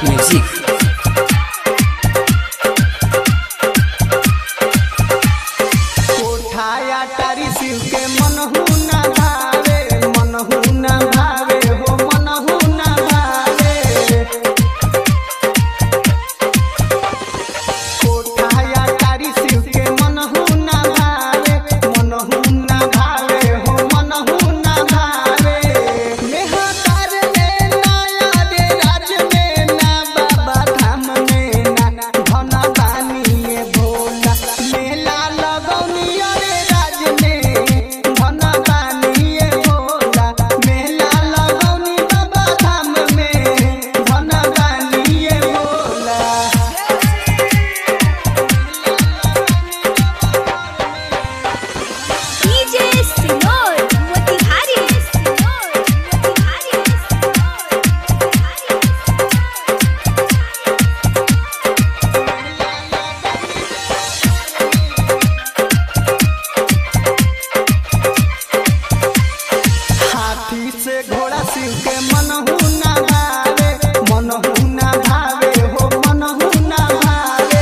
Music. कोठाया तारी शिव के मनहु ना भावे, मनहु ना भावे हो मनहु ना भावे। कोठाया तारी शिव के मनहु ना भावे, मनहु ना भावे हो मनहु ना भावे। मेहतार में ना यादे राज में ना बाबा धाम में ना धन बानी में भोला। मेला लगौनी अरे राज में धन बानी ये भोला। मेला लगौनी बाबा धाम में धन बानी ये भोला। डीजे सिनोर मोतिहारी हाथी से घोड़ा शिव के मनहु ना भावे, मनहु ना भावे हो मनहु ना भावे।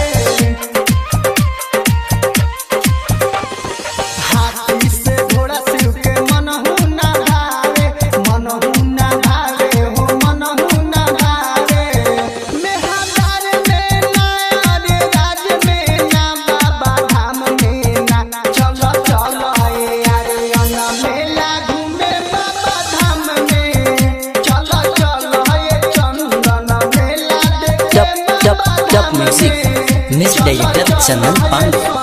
हाथी से घोड़ा शिव के मनहु ना भावे, मनहु ना भावे हो मनहु ना भावे। मेहतार में ना अरे राज में ना बाबा धाम में ना चलो चलो यारे अना मेला घूमे बाबा धाम में। चलो चलो ये चंदन मेला देखे टॉप बाबा धाम म्यूजिक। में। Music director Chandan Pandey.